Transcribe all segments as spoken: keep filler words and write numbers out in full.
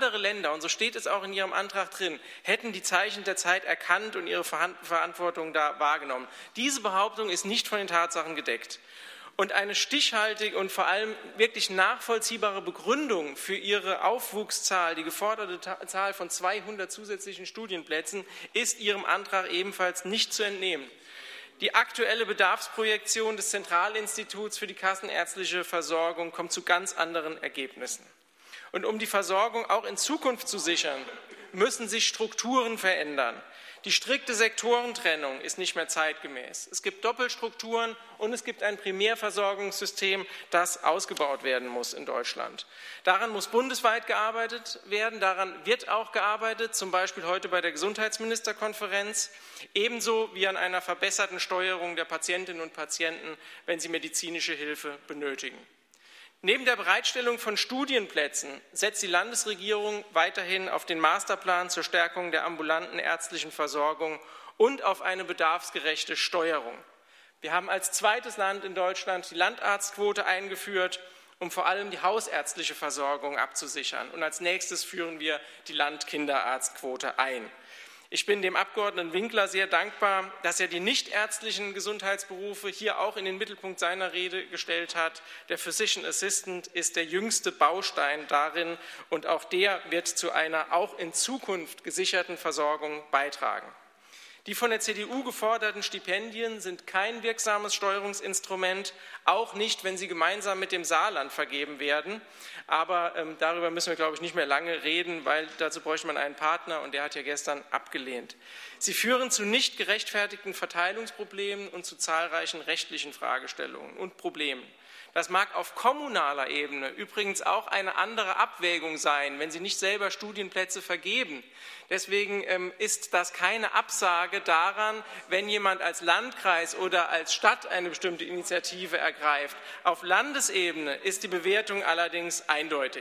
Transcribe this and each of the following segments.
andere Länder, und so steht es auch in Ihrem Antrag drin, hätten die Zeichen der Zeit erkannt und ihre Verantwortung da wahrgenommen. Diese Behauptung ist nicht von den Tatsachen gedeckt. Und eine stichhaltige und vor allem wirklich nachvollziehbare Begründung für Ihre Aufwuchszahl, die geforderte Zahl von zweihundert zusätzlichen Studienplätzen, ist Ihrem Antrag ebenfalls nicht zu entnehmen. Die aktuelle Bedarfsprojektion des Zentralinstituts für die kassenärztliche Versorgung kommt zu ganz anderen Ergebnissen. Und um die Versorgung auch in Zukunft zu sichern, müssen sich Strukturen verändern. Die strikte Sektorentrennung ist nicht mehr zeitgemäß. Es gibt Doppelstrukturen und es gibt ein Primärversorgungssystem, das ausgebaut werden muss in Deutschland. Daran muss bundesweit gearbeitet werden, daran wird auch gearbeitet, zum Beispiel heute bei der Gesundheitsministerkonferenz, ebenso wie an einer verbesserten Steuerung der Patientinnen und Patienten, wenn sie medizinische Hilfe benötigen. Neben der Bereitstellung von Studienplätzen setzt die Landesregierung weiterhin auf den Masterplan zur Stärkung der ambulanten ärztlichen Versorgung und auf eine bedarfsgerechte Steuerung. Wir haben als zweites Land in Deutschland die Landarztquote eingeführt, um vor allem die hausärztliche Versorgung abzusichern. Und als nächstes führen wir die Landkinderarztquote ein. Ich bin dem Abgeordneten Winkler sehr dankbar, dass er die nichtärztlichen Gesundheitsberufe hier auch in den Mittelpunkt seiner Rede gestellt hat. Der Physician Assistant ist der jüngste Baustein darin und auch der wird zu einer auch in Zukunft gesicherten Versorgung beitragen. Die von der C D U geforderten Stipendien sind kein wirksames Steuerungsinstrument, auch nicht, wenn sie gemeinsam mit dem Saarland vergeben werden. Aber ähm, darüber müssen wir, glaube ich, nicht mehr lange reden, weil dazu bräuchte man einen Partner und der hat ja gestern abgelehnt. Sie führen zu nicht gerechtfertigten Verteilungsproblemen und zu zahlreichen rechtlichen Fragestellungen und Problemen. Das mag auf kommunaler Ebene übrigens auch eine andere Abwägung sein, wenn Sie nicht selber Studienplätze vergeben. Deswegen ähm, ist das keine Absage daran, wenn jemand als Landkreis oder als Stadt eine bestimmte Initiative ergreift. Auf Landesebene ist die Bewertung allerdings eindeutig.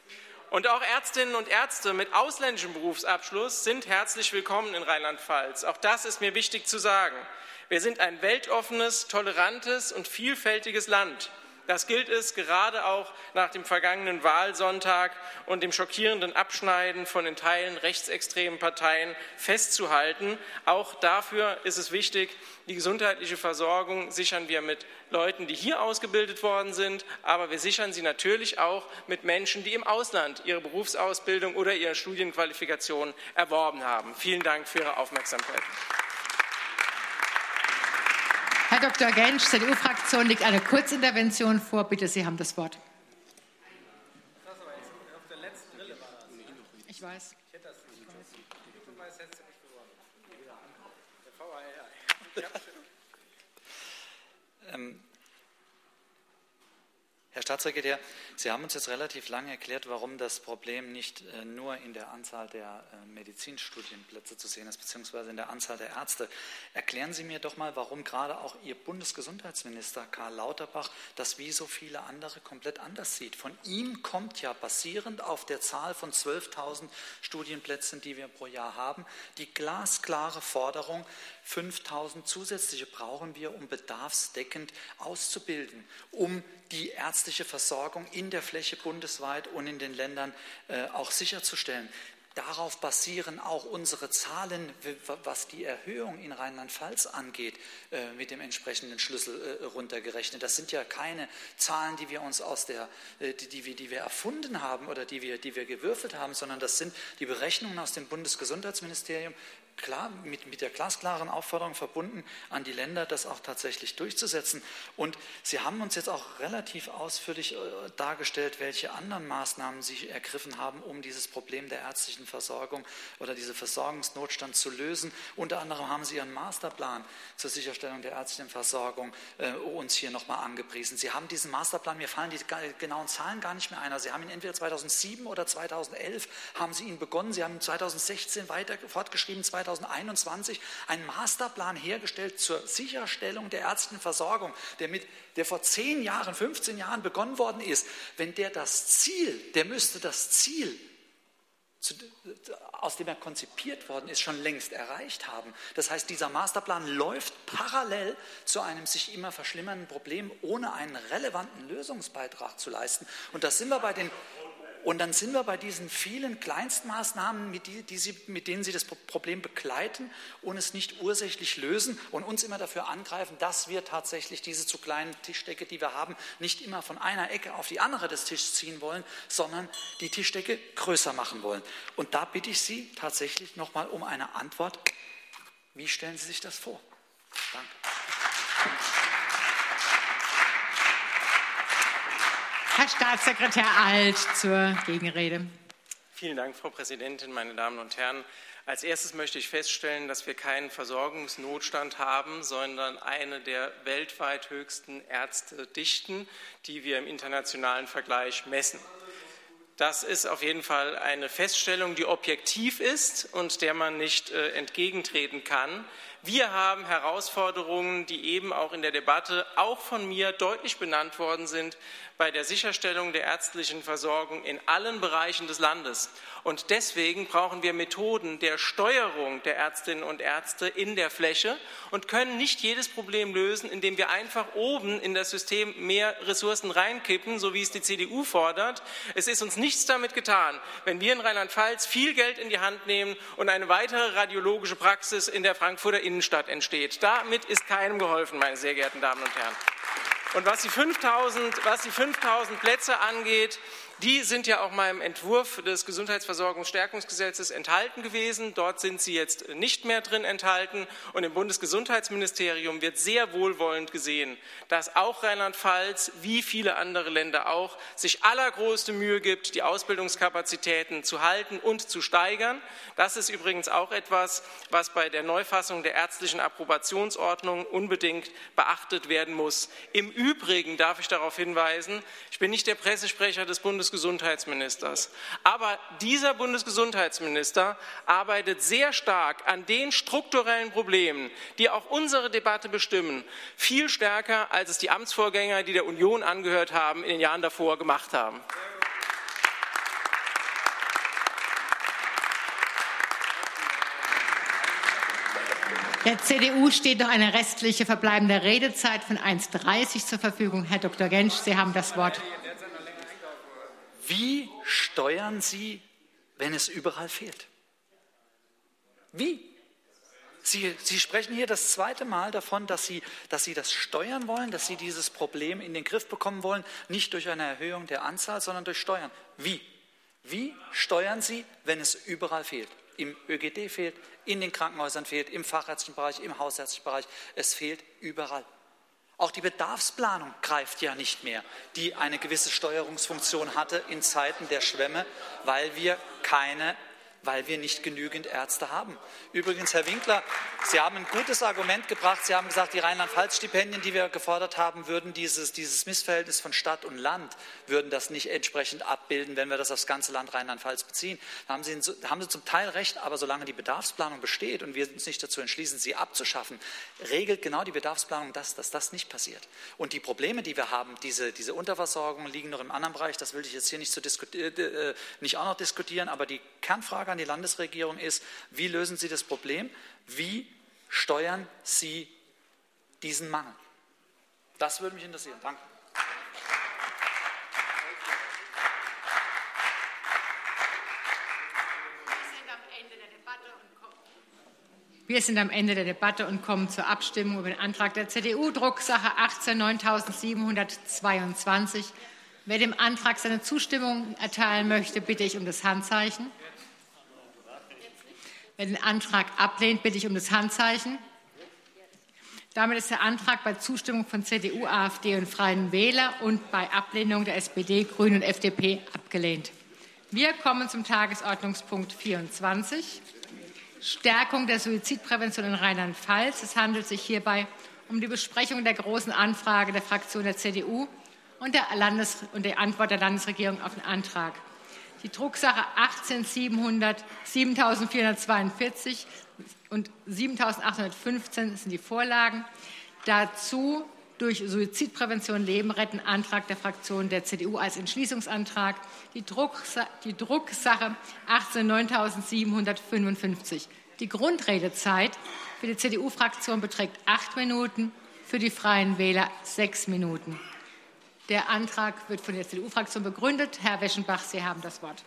Und auch Ärztinnen und Ärzte mit ausländischem Berufsabschluss sind herzlich willkommen in Rheinland-Pfalz. Auch das ist mir wichtig zu sagen. Wir sind ein weltoffenes, tolerantes und vielfältiges Land. Das gilt es gerade auch nach dem vergangenen Wahlsonntag und dem schockierenden Abschneiden von in Teilen rechtsextremen Parteien festzuhalten. Auch dafür ist es wichtig, die gesundheitliche Versorgung sichern wir mit Leuten, die hier ausgebildet worden sind, aber wir sichern sie natürlich auch mit Menschen, die im Ausland ihre Berufsausbildung oder ihre Studienqualifikation erworben haben. Vielen Dank für Ihre Aufmerksamkeit. Herr Doktor Gensch, C D U-Fraktion, liegt eine Kurzintervention vor. Bitte, Sie haben das Wort. Ich weiß. Ähm, Herr Staatssekretär, Sie haben uns jetzt relativ lange erklärt, warum das Problem nicht äh, nur in der Anzahl der äh, Medizinstudienplätze zu sehen ist, beziehungsweise in der Anzahl der Ärzte. Erklären Sie mir doch mal, warum gerade auch Ihr Bundesgesundheitsminister Karl Lauterbach das wie so viele andere komplett anders sieht. Von ihm kommt ja basierend auf der Zahl von zwölftausend Studienplätzen, die wir pro Jahr haben, die glasklare Forderung, fünftausend zusätzliche brauchen wir, um bedarfsdeckend auszubilden, um die ärztliche Versorgung in der Fläche bundesweit und in den Ländern äh, auch sicherzustellen. Darauf basieren auch unsere Zahlen, was die Erhöhung in Rheinland-Pfalz angeht, mit dem entsprechenden Schlüssel runtergerechnet. Das sind ja keine Zahlen, die wir uns aus der, die, die, wir, die wir erfunden haben oder die wir, die wir gewürfelt haben, sondern das sind die Berechnungen aus dem Bundesgesundheitsministerium, klar, mit, mit der glasklaren Aufforderung verbunden an die Länder, das auch tatsächlich durchzusetzen. Und Sie haben uns jetzt auch relativ ausführlich dargestellt, welche anderen Maßnahmen Sie ergriffen haben, um dieses Problem der ärztlichen Versorgung oder diese Versorgungsnotstand zu lösen. Unter anderem haben Sie Ihren Masterplan zur Sicherstellung der ärztlichen Versorgung äh, uns hier nochmal angepriesen. Sie haben diesen Masterplan, mir fallen die genauen Zahlen gar nicht mehr ein, also Sie haben ihn entweder zweitausendsieben oder zweitausendelf haben Sie ihn begonnen, Sie haben ihn zweitausendsechzehn weiter fortgeschrieben, zweitausendeinundzwanzig einen Masterplan hergestellt zur Sicherstellung der ärztlichen Versorgung, der, mit, der vor zehn Jahren, fünfzehn Jahren begonnen worden ist. Wenn der das Ziel, der müsste das Ziel, zu, aus dem er konzipiert worden ist, schon längst erreicht haben. Das heißt, dieser Masterplan läuft parallel zu einem sich immer verschlimmernden Problem, ohne einen relevanten Lösungsbeitrag zu leisten. Und das sind wir bei den... Und dann sind wir bei diesen vielen Kleinstmaßnahmen, mit, die, die Sie, mit denen Sie das Problem begleiten und es nicht ursächlich lösen und uns immer dafür angreifen, dass wir tatsächlich diese zu kleinen Tischdecke, die wir haben, nicht immer von einer Ecke auf die andere des Tisches ziehen wollen, sondern die Tischdecke größer machen wollen. Und da bitte ich Sie tatsächlich nochmal um eine Antwort. Wie stellen Sie sich das vor? Danke. Herr Staatssekretär Alt zur Gegenrede. Vielen Dank, Frau Präsidentin, meine Damen und Herren. Als erstes möchte ich feststellen, dass wir keinen Versorgungsnotstand haben, sondern eine der weltweit höchsten Ärztedichten, die wir im internationalen Vergleich messen. Das ist auf jeden Fall eine Feststellung, die objektiv ist und der man nicht äh, entgegentreten kann. Wir haben Herausforderungen, die eben auch in der Debatte auch von mir deutlich benannt worden sind, bei der Sicherstellung der ärztlichen Versorgung in allen Bereichen des Landes. Und deswegen brauchen wir Methoden der Steuerung der Ärztinnen und Ärzte in der Fläche und können nicht jedes Problem lösen, indem wir einfach oben in das System mehr Ressourcen reinkippen, so wie es die C D U fordert. Es ist uns nichts damit getan, wenn wir in Rheinland-Pfalz viel Geld in die Hand nehmen und eine weitere radiologische Praxis in der Frankfurter Innenstadt entsteht. Damit ist keinem geholfen, meine sehr geehrten Damen und Herren. Und was die fünftausend, was die fünftausend Plätze angeht, die sind ja auch mal im Entwurf des Gesundheitsversorgungsstärkungsgesetzes enthalten gewesen. Dort sind sie jetzt nicht mehr drin enthalten. Und im Bundesgesundheitsministerium wird sehr wohlwollend gesehen, dass auch Rheinland-Pfalz, wie viele andere Länder auch, sich allergrößte Mühe gibt, die Ausbildungskapazitäten zu halten und zu steigern. Das ist übrigens auch etwas, was bei der Neufassung der ärztlichen Approbationsordnung unbedingt beachtet werden muss. Im Übrigen darf ich darauf hinweisen, ich bin nicht der Pressesprecher des Bundesgesundheitsministeriums, Bundesgesundheitsministers. Aber dieser Bundesgesundheitsminister arbeitet sehr stark an den strukturellen Problemen, die auch unsere Debatte bestimmen, viel stärker, als es die Amtsvorgänger, die der Union angehört haben, in den Jahren davor gemacht haben. Der C D U steht noch eine restliche verbleibende Redezeit von eins dreißig zur Verfügung. Herr Doktor Gensch, Sie haben das Wort. Wie steuern Sie, wenn es überall fehlt? Wie? Sie, Sie sprechen hier das zweite Mal davon, dass Sie, dass Sie das steuern wollen, dass Sie dieses Problem in den Griff bekommen wollen, nicht durch eine Erhöhung der Anzahl, sondern durch Steuern. Wie? Wie steuern Sie, wenn es überall fehlt? Im Ö G D fehlt, in den Krankenhäusern fehlt, im fachärztlichen Bereich, im hausärztlichen Bereich. Es fehlt überall. Auch die Bedarfsplanung greift ja nicht mehr, die eine gewisse Steuerungsfunktion hatte in Zeiten der Schwemme, weil wir keine, weil wir nicht genügend Ärzte haben. Übrigens, Herr Winkler, Sie haben ein gutes Argument gebracht. Sie haben gesagt, die Rheinland-Pfalz-Stipendien, die wir gefordert haben, würden dieses, dieses Missverhältnis von Stadt und Land, würden das nicht entsprechend abbilden, wenn wir das aufs ganze Land Rheinland-Pfalz beziehen. Da haben Sie, da haben Sie zum Teil recht, aber solange die Bedarfsplanung besteht und wir uns nicht dazu entschließen, sie abzuschaffen, regelt genau die Bedarfsplanung das, dass das nicht passiert. Und die Probleme, die wir haben, diese, diese Unterversorgung, liegen noch im anderen Bereich, das will ich jetzt hier nicht, zu äh, nicht auch noch diskutieren, aber die Kernfrage an die Landesregierung ist, wie lösen Sie das Problem? Wie steuern Sie diesen Mangel? Das würde mich interessieren. Danke. Wir sind am Ende der Debatte und kommen zur Abstimmung über den Antrag der C D U, Drucksache achtzehn neuntausendsiebenhundertzweiundzwanzig. Wer dem Antrag seine Zustimmung erteilen möchte, bitte ich um das Handzeichen. Wer den Antrag ablehnt, bitte ich um das Handzeichen. Damit ist der Antrag bei Zustimmung von C D U, AfD und Freien Wähler und bei Ablehnung der S P D, Grünen und F D P abgelehnt. Wir kommen zum Tagesordnungspunkt vierundzwanzig. Stärkung der Suizidprävention in Rheinland-Pfalz. Es handelt sich hierbei um die Besprechung der Großen Anfrage der Fraktion der C D U und der, Landes- und der Antwort der Landesregierung auf den Antrag. Die Drucksache achtzehn siebentausendvierhundertzweiundvierzig und siebentausendachthundertfünfzehn sind die Vorlagen. Dazu durch Suizidprävention Leben retten Antrag der Fraktion der C D U als Entschließungsantrag. Die, Drucksa- die Drucksache achtzehn neuntausendsiebenhundertfünfundfünfzig. Die Grundredezeit für die C D U-Fraktion beträgt acht Minuten, für die Freien Wähler sechs Minuten. Der Antrag wird von der C D U-Fraktion begründet. Herr Weschenbach, Sie haben das Wort.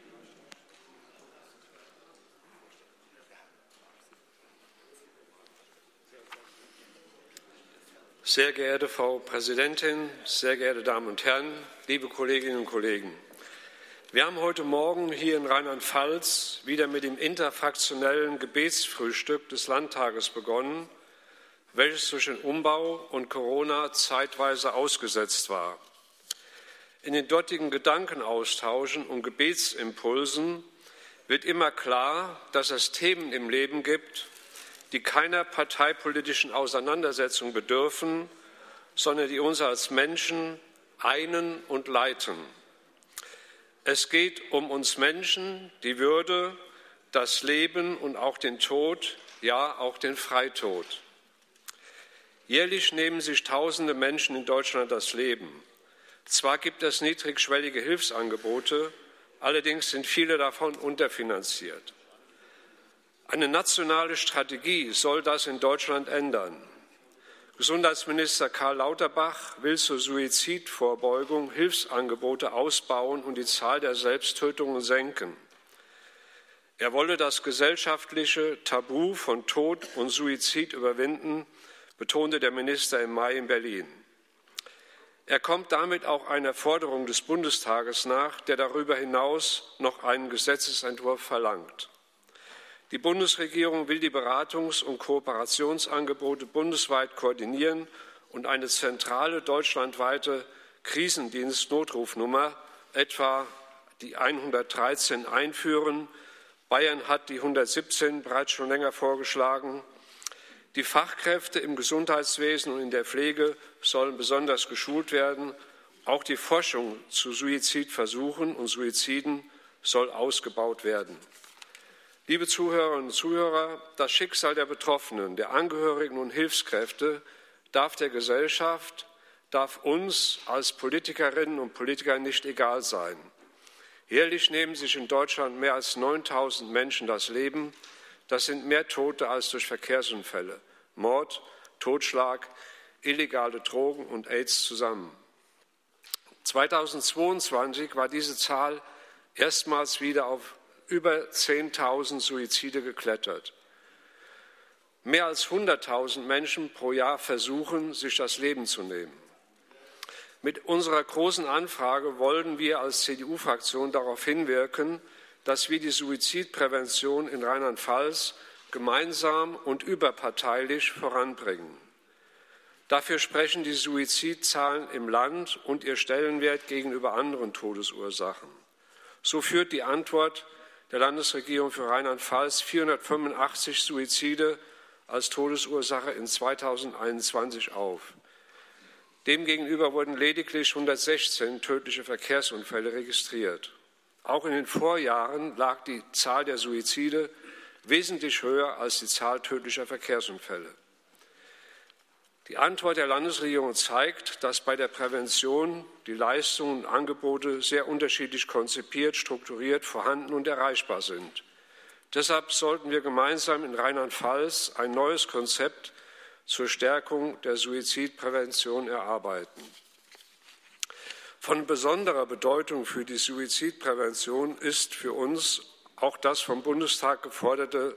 Sehr geehrte Frau Präsidentin, sehr geehrte Damen und Herren, liebe Kolleginnen und Kollegen! Wir haben heute Morgen hier in Rheinland-Pfalz wieder mit dem interfraktionellen Gebetsfrühstück des Landtages begonnen, welches durch den Umbau und Corona zeitweise ausgesetzt war. In den dortigen Gedankenaustauschen und Gebetsimpulsen wird immer klar, dass es Themen im Leben gibt, die keiner parteipolitischen Auseinandersetzung bedürfen, sondern die uns als Menschen einen und leiten. Es geht um uns Menschen, die Würde, das Leben und auch den Tod, ja auch den Freitod. Jährlich nehmen sich tausende Menschen in Deutschland das Leben. Zwar gibt es niedrigschwellige Hilfsangebote, allerdings sind viele davon unterfinanziert. Eine nationale Strategie soll das in Deutschland ändern. Gesundheitsminister Karl Lauterbach will zur Suizidvorbeugung Hilfsangebote ausbauen und die Zahl der Selbsttötungen senken. Er wolle das gesellschaftliche Tabu von Tod und Suizid überwinden, betonte der Minister im Mai in Berlin. Er kommt damit auch einer Forderung des Bundestages nach, der darüber hinaus noch einen Gesetzesentwurf verlangt. Die Bundesregierung will die Beratungs- und Kooperationsangebote bundesweit koordinieren und eine zentrale deutschlandweite Krisendienst-Notrufnummer, etwa die hundertdreizehn, einführen. Bayern hat die hundertsiebzehn bereits schon länger vorgeschlagen. Die Fachkräfte im Gesundheitswesen und in der Pflege sollen besonders geschult werden. Auch die Forschung zu Suizidversuchen und Suiziden soll ausgebaut werden. Liebe Zuhörerinnen und Zuhörer, das Schicksal der Betroffenen, der Angehörigen und Hilfskräfte darf der Gesellschaft, darf uns als Politikerinnen und Politiker nicht egal sein. Jährlich nehmen sich in Deutschland mehr als neuntausend Menschen das Leben. Das sind mehr Tote als durch Verkehrsunfälle, Mord, Totschlag, illegale Drogen und AIDS zusammen. zweitausendzweiundzwanzig war diese Zahl erstmals wieder auf über zehntausend Suizide geklettert. Mehr als hunderttausend Menschen pro Jahr versuchen, sich das Leben zu nehmen. Mit unserer großen Anfrage wollen wir als C D U-Fraktion darauf hinwirken, dass wir die Suizidprävention in Rheinland-Pfalz gemeinsam und überparteilich voranbringen. Dafür sprechen die Suizidzahlen im Land und ihr Stellenwert gegenüber anderen Todesursachen. So führt die Antwort der Landesregierung für Rheinland-Pfalz vierhundertfünfundachtzig Suizide als Todesursache in zweitausendeinundzwanzig auf. Demgegenüber wurden lediglich hundertsechzehn tödliche Verkehrsunfälle registriert. Auch in den Vorjahren lag die Zahl der Suizide wesentlich höher als die Zahl tödlicher Verkehrsunfälle. Die Antwort der Landesregierung zeigt, dass bei der Prävention die Leistungen und Angebote sehr unterschiedlich konzipiert, strukturiert, vorhanden und erreichbar sind. Deshalb sollten wir gemeinsam in Rheinland-Pfalz ein neues Konzept zur Stärkung der Suizidprävention erarbeiten. Von besonderer Bedeutung für die Suizidprävention ist für uns auch das vom Bundestag geforderte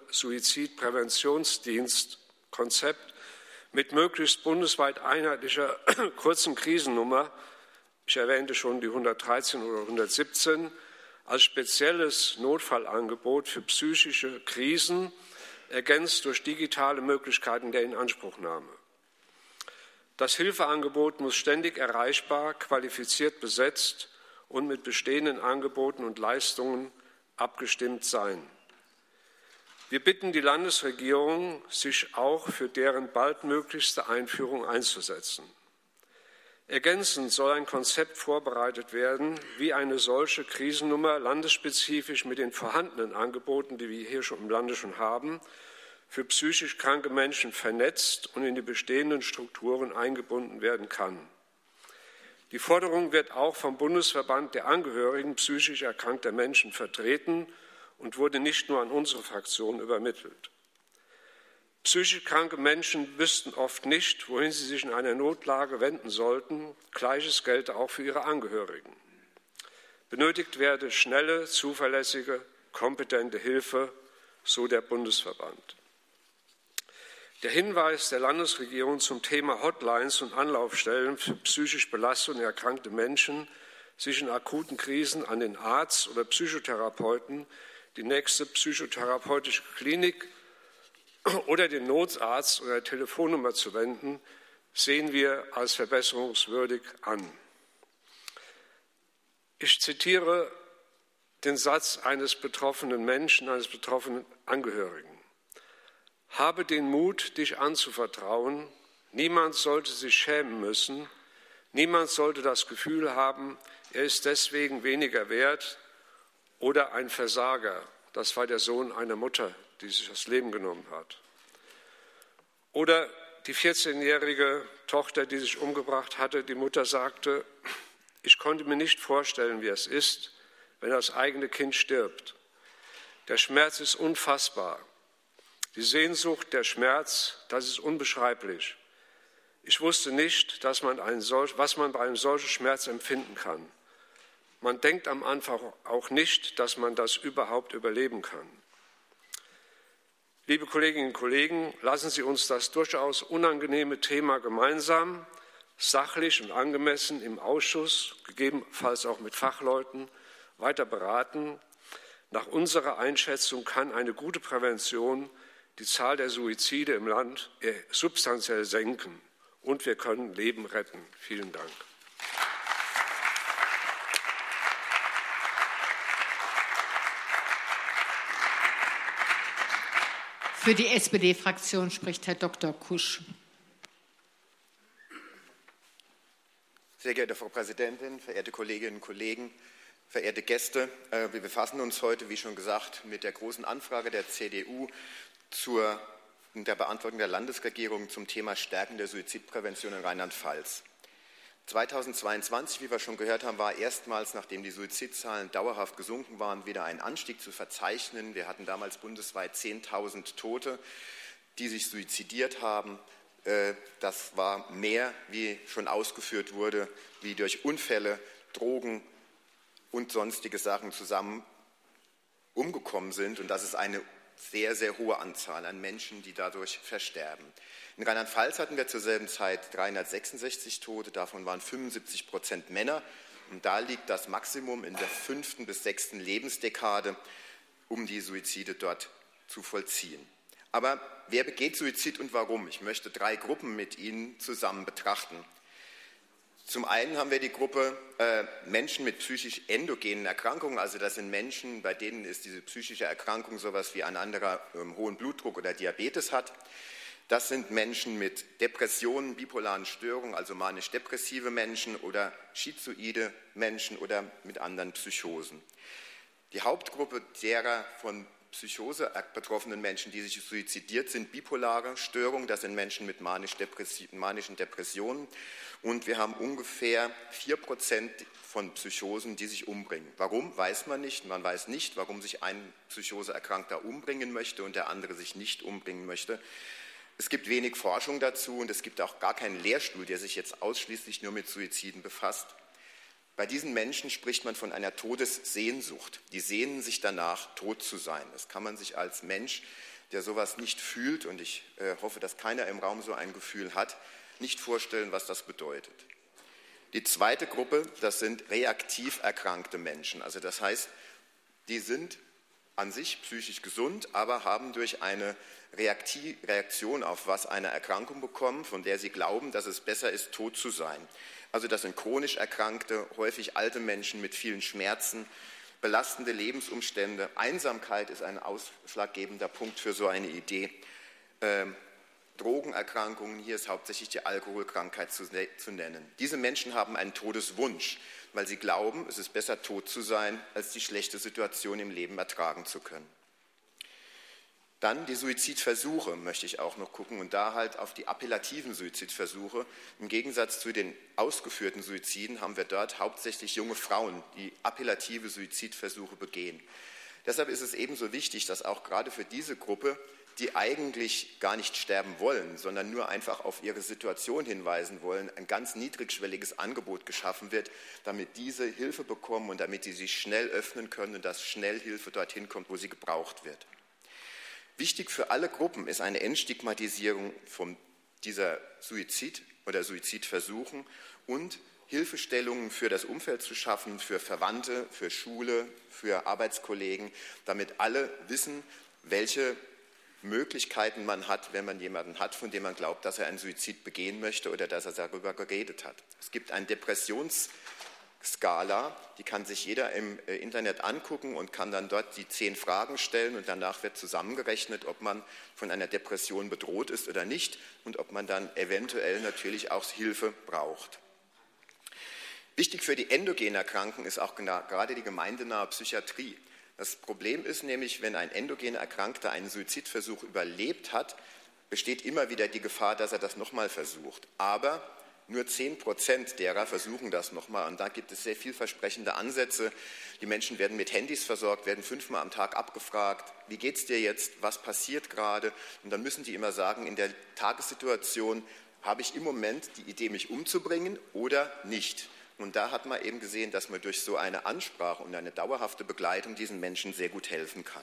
Suizidpräventionsdienstkonzept mit möglichst bundesweit einheitlicher kurzen Krisennummer, ich erwähnte schon die hundertdreizehn oder hundertsiebzehn, als spezielles Notfallangebot für psychische Krisen, ergänzt durch digitale Möglichkeiten der Inanspruchnahme. Das Hilfeangebot muss ständig erreichbar, qualifiziert besetzt und mit bestehenden Angeboten und Leistungen abgestimmt sein. Wir bitten die Landesregierung, sich auch für deren baldmöglichste Einführung einzusetzen. Ergänzend soll ein Konzept vorbereitet werden, wie eine solche Krisennummer landesspezifisch mit den vorhandenen Angeboten, die wir hier schon im Lande schon haben, für psychisch kranke Menschen vernetzt und in die bestehenden Strukturen eingebunden werden kann. Die Forderung wird auch vom Bundesverband der Angehörigen psychisch erkrankter Menschen vertreten und wurde nicht nur an unsere Fraktion übermittelt. Psychisch kranke Menschen wüssten oft nicht, wohin sie sich in einer Notlage wenden sollten. Gleiches gelte auch für ihre Angehörigen. Benötigt werde schnelle, zuverlässige, kompetente Hilfe, so der Bundesverband. Der Hinweis der Landesregierung zum Thema Hotlines und Anlaufstellen für psychisch belastete und erkrankte Menschen, sich in akuten Krisen an den Arzt oder Psychotherapeuten, die nächste psychotherapeutische Klinik oder den Notarzt oder Telefonnummer zu wenden, sehen wir als verbesserungswürdig an. Ich zitiere den Satz eines betroffenen Menschen, eines betroffenen Angehörigen. Habe den Mut, dich anzuvertrauen. Niemand sollte sich schämen müssen. Niemand sollte das Gefühl haben, er ist deswegen weniger wert oder ein Versager. Das war der Sohn einer Mutter, die sich das Leben genommen hat. Oder die vierzehnjährige Tochter, die sich umgebracht hatte. Die Mutter sagte, ich konnte mir nicht vorstellen, wie es ist, wenn das eigene Kind stirbt. Der Schmerz ist unfassbar. Die Sehnsucht, der Schmerz, das ist unbeschreiblich. Ich wusste nicht, dass man einen solch, was man bei einem solchen Schmerz empfinden kann. Man denkt am Anfang auch nicht, dass man das überhaupt überleben kann. Liebe Kolleginnen und Kollegen, lassen Sie uns das durchaus unangenehme Thema gemeinsam, sachlich und angemessen im Ausschuss, gegebenenfalls auch mit Fachleuten, weiter beraten. Nach unserer Einschätzung kann eine gute Prävention die Zahl der Suizide im Land substanziell senken und wir können Leben retten. Vielen Dank. Für die S P D-Fraktion spricht Herr Doktor Kusch. Sehr geehrte Frau Präsidentin, verehrte Kolleginnen und Kollegen, verehrte Gäste, wir befassen uns heute, wie schon gesagt, mit der großen Anfrage der C D U zur der Beantwortung der Landesregierung zum Thema Stärken der Suizidprävention in Rheinland-Pfalz. zweitausendzweiundzwanzig, wie wir schon gehört haben, war erstmals, nachdem die Suizidzahlen dauerhaft gesunken waren, wieder ein Anstieg zu verzeichnen. Wir hatten damals bundesweit zehntausend Tote, die sich suizidiert haben. Das war mehr, wie schon ausgeführt wurde, wie durch Unfälle, Drogen und sonstige Sachen zusammen umgekommen sind. Und das ist eine sehr, sehr hohe Anzahl an Menschen, die dadurch versterben. In Rheinland-Pfalz hatten wir zur selben Zeit dreihundertsechsundsechzig Tote, davon waren fünfundsiebzig Prozent Männer. Und da liegt das Maximum in der fünften bis sechsten Lebensdekade, um die Suizide dort zu vollziehen. Aber wer begeht Suizid und warum? Ich möchte drei Gruppen mit Ihnen zusammen betrachten. Zum einen haben wir die Gruppe äh, Menschen mit psychisch endogenen Erkrankungen, also das sind Menschen, bei denen ist diese psychische Erkrankung sowas wie ein anderer ähm, hohen Blutdruck oder Diabetes hat. Das sind Menschen mit Depressionen, bipolaren Störungen, also manisch-depressive Menschen oder schizoide Menschen oder mit anderen Psychosen. Die Hauptgruppe derer von Psychose betroffenen Menschen, die sich suizidiert, sind bipolare Störungen. Das sind Menschen mit manischen Depressionen. Und wir haben ungefähr vier Prozent von Psychosen, die sich umbringen. Warum, weiß man nicht. Man weiß nicht, warum sich ein Psychoseerkrankter umbringen möchte und der andere sich nicht umbringen möchte. Es gibt wenig Forschung dazu und es gibt auch gar keinen Lehrstuhl, der sich jetzt ausschließlich nur mit Suiziden befasst. Bei diesen Menschen spricht man von einer Todessehnsucht. Die sehnen sich danach, tot zu sein. Das kann man sich als Mensch, der sowas nicht fühlt, und ich äh, hoffe, dass keiner im Raum so ein Gefühl hat, nicht vorstellen, was das bedeutet. Die zweite Gruppe, das sind reaktiv erkrankte Menschen. Also das heißt, die sind an sich psychisch gesund, aber haben durch eine Reaktion auf was eine Erkrankung bekommen, von der sie glauben, dass es besser ist, tot zu sein. Also das sind chronisch Erkrankte, häufig alte Menschen mit vielen Schmerzen, belastende Lebensumstände. Einsamkeit ist ein ausschlaggebender Punkt für so eine Idee. Ähm, Drogenerkrankungen, hier ist hauptsächlich die Alkoholkrankheit zu, zu nennen. Diese Menschen haben einen Todeswunsch, weil sie glauben, es ist besser, tot zu sein, als die schlechte Situation im Leben ertragen zu können. Dann die Suizidversuche möchte ich auch noch gucken und da halt auf die appellativen Suizidversuche. Im Gegensatz zu den ausgeführten Suiziden haben wir dort hauptsächlich junge Frauen, die appellative Suizidversuche begehen. Deshalb ist es ebenso wichtig, dass auch gerade für diese Gruppe die eigentlich gar nicht sterben wollen, sondern nur einfach auf ihre Situation hinweisen wollen, ein ganz niedrigschwelliges Angebot geschaffen wird, damit diese Hilfe bekommen und damit sie sich schnell öffnen können und dass schnell Hilfe dorthin kommt, wo sie gebraucht wird. Wichtig für alle Gruppen ist eine Entstigmatisierung von dieser Suizid- oder Suizidversuchen und Hilfestellungen für das Umfeld zu schaffen, für Verwandte, für Schule, für Arbeitskollegen, damit alle wissen, welche Möglichkeiten man hat, wenn man jemanden hat, von dem man glaubt, dass er einen Suizid begehen möchte oder dass er darüber geredet hat. Es gibt eine Depressionsskala, die kann sich jeder im Internet angucken und kann dann dort die zehn Fragen stellen und danach wird zusammengerechnet, ob man von einer Depression bedroht ist oder nicht und ob man dann eventuell natürlich auch Hilfe braucht. Wichtig für die endogen Erkrankten ist auch gerade die gemeindenahe Psychiatrie. Das Problem ist nämlich, wenn ein endogen Erkrankter einen Suizidversuch überlebt hat, besteht immer wieder die Gefahr, dass er das nochmal versucht. Aber nur zehn Prozent derer versuchen das nochmal. Und da gibt es sehr vielversprechende Ansätze. Die Menschen werden mit Handys versorgt, werden fünfmal am Tag abgefragt, wie geht es dir jetzt, was passiert gerade? Und dann müssen die immer sagen, in der Tagessituation habe ich im Moment die Idee, mich umzubringen oder nicht. Und da hat man eben gesehen, dass man durch so eine Ansprache und eine dauerhafte Begleitung diesen Menschen sehr gut helfen kann.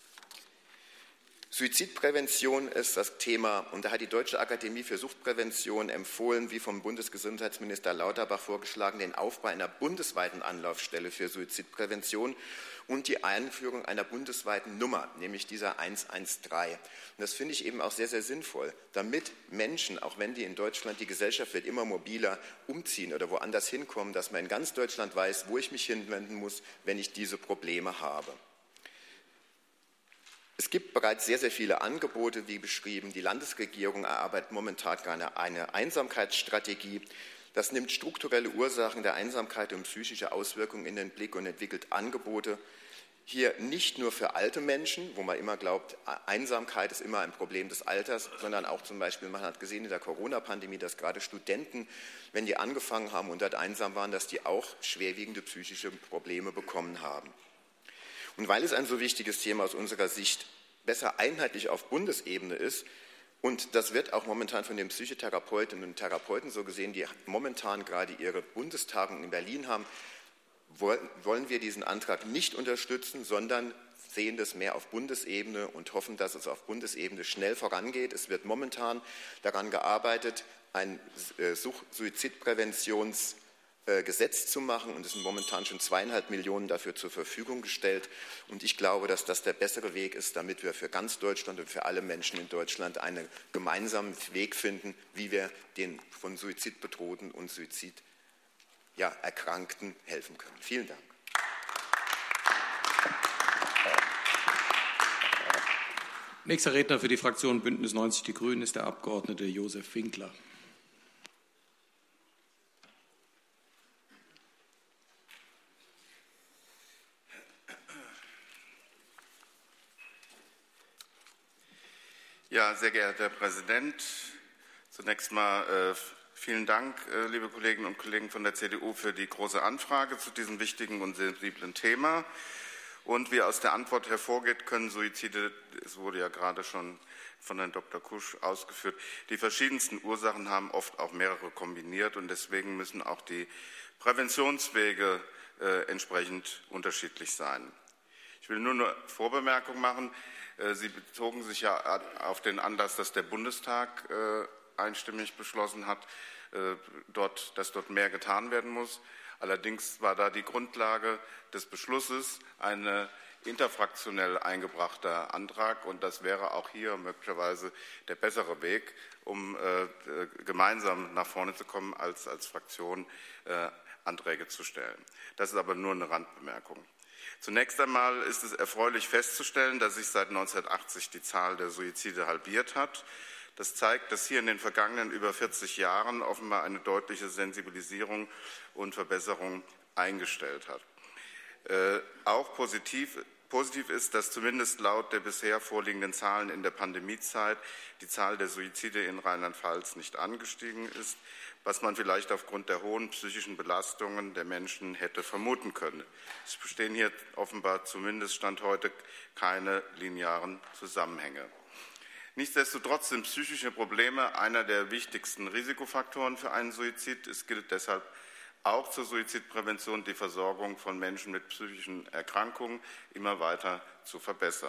Suizidprävention ist das Thema und da hat die Deutsche Akademie für Suchtprävention empfohlen, wie vom Bundesgesundheitsminister Lauterbach vorgeschlagen, den Aufbau einer bundesweiten Anlaufstelle für Suizidprävention und die Einführung einer bundesweiten Nummer, nämlich dieser eins eins drei. Und das finde ich eben auch sehr, sehr sinnvoll, damit Menschen, auch wenn die in Deutschland, die Gesellschaft wird immer mobiler, umziehen oder woanders hinkommen, dass man in ganz Deutschland weiß, wo ich mich hinwenden muss, wenn ich diese Probleme habe. Es gibt bereits sehr, sehr viele Angebote, wie beschrieben. Die Landesregierung erarbeitet momentan eine, eine Einsamkeitsstrategie. Das nimmt strukturelle Ursachen der Einsamkeit und psychische Auswirkungen in den Blick und entwickelt Angebote. Hier nicht nur für alte Menschen, wo man immer glaubt, Einsamkeit ist immer ein Problem des Alters, sondern auch zum Beispiel, man hat gesehen in der Corona-Pandemie, dass gerade Studenten, wenn die angefangen haben und dort einsam waren, dass die auch schwerwiegende psychische Probleme bekommen haben. Und weil es ein so wichtiges Thema aus unserer Sicht besser einheitlich auf Bundesebene ist, und das wird auch momentan von den Psychotherapeutinnen und Therapeuten so gesehen, die momentan gerade ihre Bundestagung in Berlin haben, wollen wir diesen Antrag nicht unterstützen, sondern sehen das mehr auf Bundesebene und hoffen, dass es auf Bundesebene schnell vorangeht. Es wird momentan daran gearbeitet, ein Suizidpräventions Gesetz zu machen und es sind momentan schon zweieinhalb Millionen dafür zur Verfügung gestellt. Und ich glaube, dass das der bessere Weg ist, damit wir für ganz Deutschland und für alle Menschen in Deutschland einen gemeinsamen Weg finden, wie wir den von Suizid bedrohten und Suizid ja, Erkrankten helfen können. Vielen Dank. Nächster Redner für die Fraktion Bündnis neunzig Die Grünen ist der Abgeordnete Josef Winkler. Ja, sehr geehrter Herr Präsident, zunächst mal äh, vielen Dank, äh, liebe Kolleginnen und Kollegen von der C D U, für die große Anfrage zu diesem wichtigen und sensiblen Thema. Und wie aus der Antwort hervorgeht, können Suizide, es wurde ja gerade schon von Herrn Doktor Kusch ausgeführt, die verschiedensten Ursachen haben, oft auch mehrere kombiniert. Und deswegen müssen auch die Präventionswege äh, entsprechend unterschiedlich sein. Ich will nur eine Vorbemerkung machen. Sie bezogen sich ja auf den Anlass, dass der Bundestag einstimmig beschlossen hat, dass dort mehr getan werden muss. Allerdings war da die Grundlage des Beschlusses ein interfraktionell eingebrachter Antrag. Und das wäre auch hier möglicherweise der bessere Weg, um gemeinsam nach vorne zu kommen, als als Fraktion Anträge zu stellen. Das ist aber nur eine Randbemerkung. Zunächst einmal ist es erfreulich festzustellen, dass sich seit neunzehnhundertachtzig die Zahl der Suizide halbiert hat. Das zeigt, dass hier in den vergangenen über vierzig Jahren offenbar eine deutliche Sensibilisierung und Verbesserung eingestellt hat. Äh, auch positiv, positiv ist, dass zumindest laut der bisher vorliegenden Zahlen in der Pandemiezeit die Zahl der Suizide in Rheinland-Pfalz nicht angestiegen ist, was man vielleicht aufgrund der hohen psychischen Belastungen der Menschen hätte vermuten können. Es bestehen hier offenbar zumindest Stand heute keine linearen Zusammenhänge. Nichtsdestotrotz sind psychische Probleme einer der wichtigsten Risikofaktoren für einen Suizid. Es gilt deshalb auch zur Suizidprävention die Versorgung von Menschen mit psychischen Erkrankungen immer weiter zu verbessern.